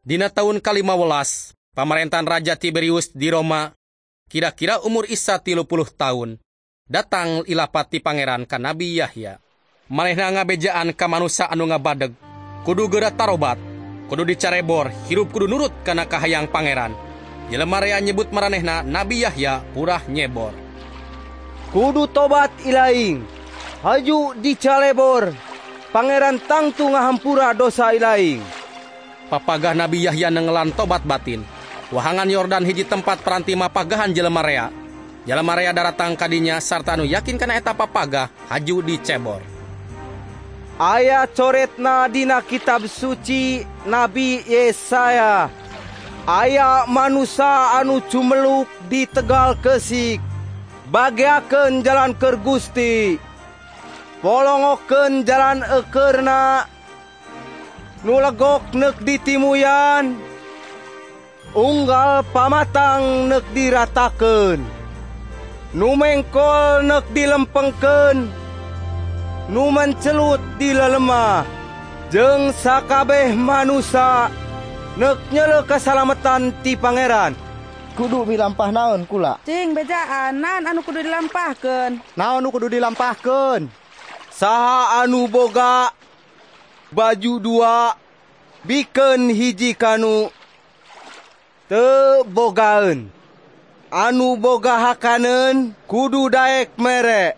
Dina tahun ke-15, pemerintahan Raja Tiberius di Roma, kira-kira umur Isa 30 tahun, datang ilapati pangeran ka Nabi Yahya. Manehna ngabejaan ka manusia anu ngabadeg, kudu geura tarobat, kudu dicarebor, hirup kudu nurut kana kahayang pangeran. Jelema rea nyebut maranehna Nabi Yahya purah nyebor. Kudu tobat ilaing, haju dicarebor, pangeran tangtu ngahampura dosa ilaing. Papagah Nabi Yahya nengelan tobat batin. Wahangan Yordan hiji tempat peranti mapagahan jelema rea. Jelema rea daratang kadinya sarta anu yakin kana eta papagah haju dicebor. Aya coretna dina kitab suci Nabi Yesaya. Aya manusia anu cumeluk di tegal kesik, bageakeun jalan keur Gusti, polongokeun jalan ekeurna, nu legok neuk ditimuyan, unggal pamatang neuk diratakeun, nu mengkol neuk dilempengkeun, nu mencelut dilelemah, jeung sakabeh manusia neuk nyeuleuh kasalamatan ti pangeran. Kudu milampah naon kula? Cing bejaan naon anu kudu dilampahkeun? Naon anu kudu dilampahkeun? Saha anu boga baju dua bikeun hiji kanu teu bogaeun. Anu boga hakaneun kudu daek mere.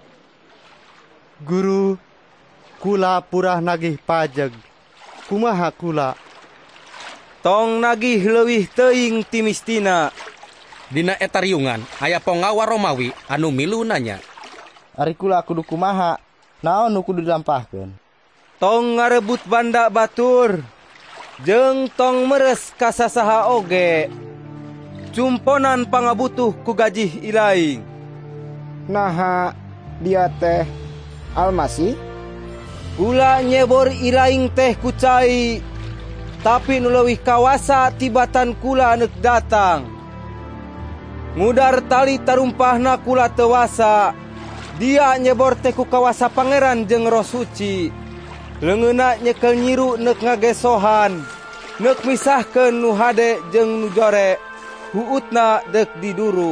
Guru, kula purah nagih pajeg. Kumaha kula? Tong nagih leuwih teuing ti mistina. Dina eta riungan aya pengawal Romawi anu milu nanya. Ari kula kudu kumaha? Naon nu kudu dilampahkeun? Tong ngarebut banda batur, jeung tong meres ka sasaha oge. Cumponan pangabutuh ku gajih ilaing. Naha dia teh Almasih? Kula nyebor ilaing teh ku cai, tapi nu leuwih kawasa tibatan kula neuk datang. Ngudar tali tarumpahna kula tewasa. Dia nyebor teh ku kawasa pangeran jeung Roh Suci. Leungeunna nyekel nyiru neuk ngagesohan, neuk misahkeun nu hade jeung nu jore, huutna deuk diduruk.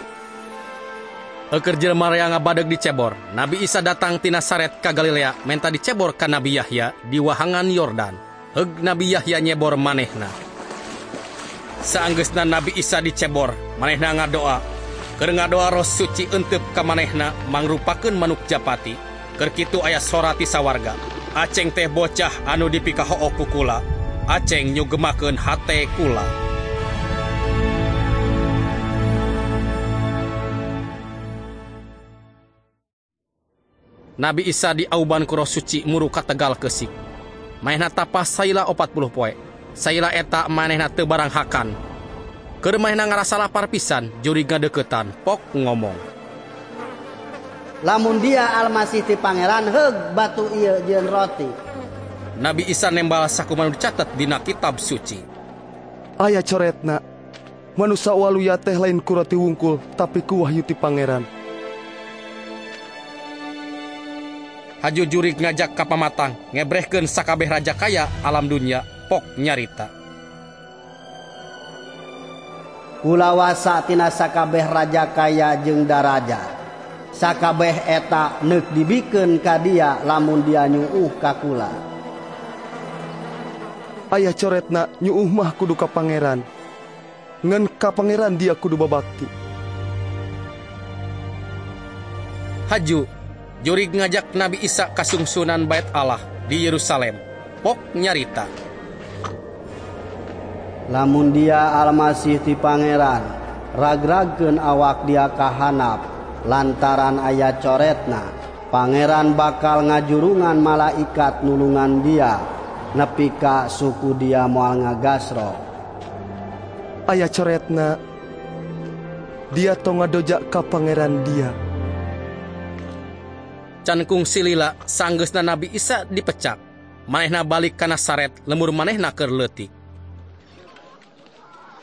Eukeur jelema rea ngabadeg dicebor, Nabi Isa datang ti Nazaret ka Galilea menta dicebor ka Nabi Yahya di wahangan Yordan. Heug Nabi Yahya nyebor manehna. Saanggeusna Nabi Isa dicebor, manehna ngadoa. Keur ngadoa Roh Suci eunteup ka manehna mangrupakeun manuk japati. Keur kitu aya sora ti sawarga. Aceng teh bocah anu dipikaho'o ku kula. Aceng nyugemakeun hate kula. Nabi Isa diauban ku Roh Suci muru ka tegal kesik. Manehna tapas saila 40 poe. Saila eta manehna teu barang hakan. Keur manehna ngarasa lapar pisan, jurig ngadeuketan, pok ngomong. Lamun dia Almasih ti pangeran, heug batu ieu jeung roti. Nabi Isa nembal sakumaha dicatet dina kitab suci. Aya coretna, manusia waluya teh lain ku roti wungkul, tapi ku wahyu ti pangeran. Haju jurig ngajak ka pamatang, ngebrehkeun sakabeh raja kaya alam dunya, pok nyarita. Kulawasa tina sakabeh raja kaya jeung daraja. Sakabeh eta neuk dibikeun ka dia lamun dia nyuuh ka kula. Aya coretna nyuuh mah kudu ka pangeran. Ngan ka pangeran dia kudu babakti. Haju jurig ngajak Nabi Isa ka sungsunan Bait Allah di Yerusalem, pok nyarita. Lamun dia Almasih ti pangeran, ragragkeun awak dia ka hanap, lantaran aya coretna, pangeran bakal ngajurungan malaikat nulungan dia, nepi ka suku dia moal ngagasro. Aya coretna, dia tong ngadojak ka pangeran dia. Can kungsi lila saanggeusna Nabi Isa dipecak. Manehna balik ka Nazaret, lemur manehna keur leutik.